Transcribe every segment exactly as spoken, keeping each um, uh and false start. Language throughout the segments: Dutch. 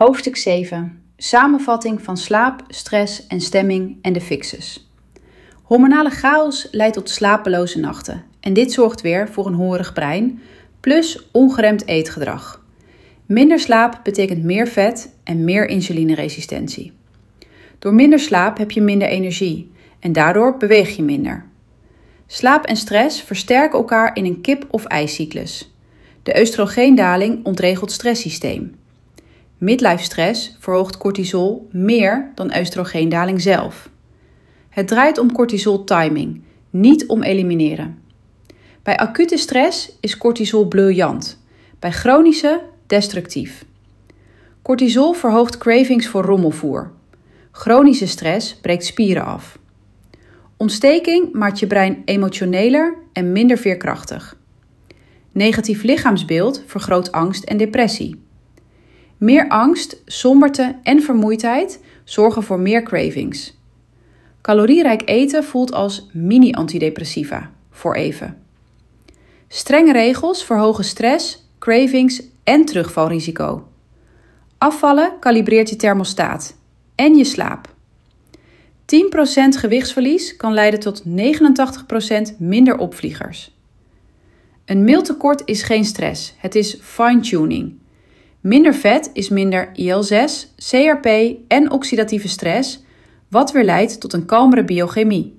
Hoofdstuk zeven. Samenvatting van slaap, stress en stemming en de fixes. Hormonale chaos leidt tot slapeloze nachten en dit zorgt weer voor een hongerig brein plus ongeremd eetgedrag. Minder slaap betekent meer vet en meer insulineresistentie. Door minder slaap heb je minder energie en daardoor beweeg je minder. Slaap en stress versterken elkaar in een kip-of-ei-cyclus. De oestrogeendaling ontregelt het stresssysteem. Midlife stress verhoogt cortisol meer dan oestrogeendaling zelf. Het draait om cortisol timing, niet om elimineren. Bij acute stress is cortisol briljant, bij chronische destructief. Cortisol verhoogt cravings voor rommelvoer. Chronische stress breekt spieren af. Ontsteking maakt je brein emotioneler en minder veerkrachtig. Negatief lichaamsbeeld vergroot angst en depressie. Meer angst, somberte en vermoeidheid zorgen voor meer cravings. Calorierijk eten voelt als mini-antidepressiva, voor even. Strenge regels verhogen stress, cravings en terugvalrisico. Afvallen kalibreert je thermostaat en je slaap. tien procent gewichtsverlies kan leiden tot negenentachtig procent minder opvliegers. Een meeltekort is geen stress, het is fine-tuning. Minder vet is minder I L zes, C R P en oxidatieve stress, wat weer leidt tot een kalmere biochemie.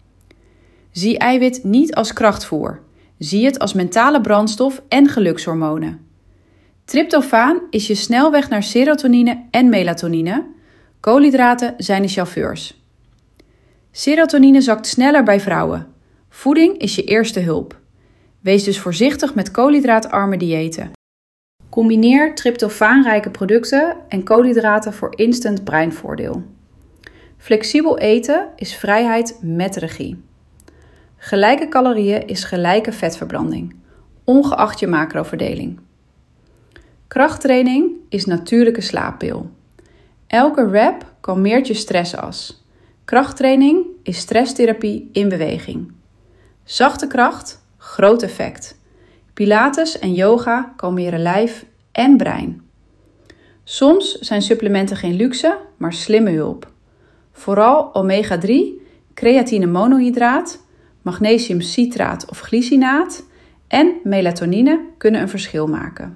Zie eiwit niet als krachtvoer. Zie het als mentale brandstof en gelukshormonen. Tryptofaan is je snelweg naar serotonine en melatonine. Koolhydraten zijn de chauffeurs. Serotonine zakt sneller bij vrouwen. Voeding is je eerste hulp. Wees dus voorzichtig met koolhydraatarme diëten. Combineer tryptofaanrijke producten en koolhydraten voor instant breinvoordeel. Flexibel eten is vrijheid met regie. Gelijke calorieën is gelijke vetverbranding, ongeacht je macroverdeling. Krachttraining is natuurlijke slaappil. Elke rep kalmeert je stressas. Krachttraining is stresstherapie in beweging. Zachte kracht, groot effect. Pilates en yoga kalmeren lijf en brein. Soms zijn supplementen geen luxe, maar slimme hulp. Vooral omega drie, creatine monohydraat, magnesiumcitraat of glycinaat en melatonine kunnen een verschil maken.